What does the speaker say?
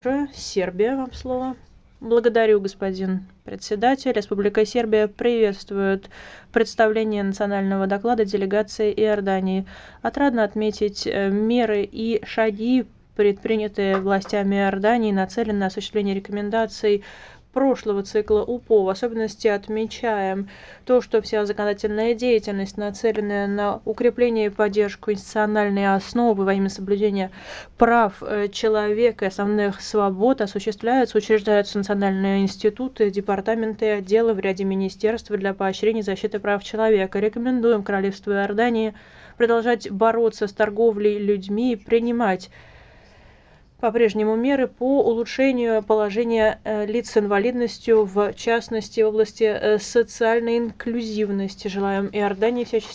Сербия, вам слово. Благодарю, господин председатель. Республика Сербия приветствует представление национального доклада делегации Иордании. Отрадно отметить меры и шаги, предпринятые властями Иордании, нацеленные на осуществление рекомендаций прошлого цикла УПО. В особенности отмечаем то, что вся законодательная деятельность, нацеленная на укрепление и поддержку институциональной основы во имя соблюдения прав человека и основных свобод, осуществляются, учреждаются национальные институты, департаменты и отделы в ряде министерств для поощрения и защиты прав человека. Рекомендуем Королевству Иордании продолжать бороться с торговлей людьми и принимать по-прежнему меры по улучшению положения лиц с инвалидностью, в частности в области социальной инклюзивности. Желаем Иордании всяческих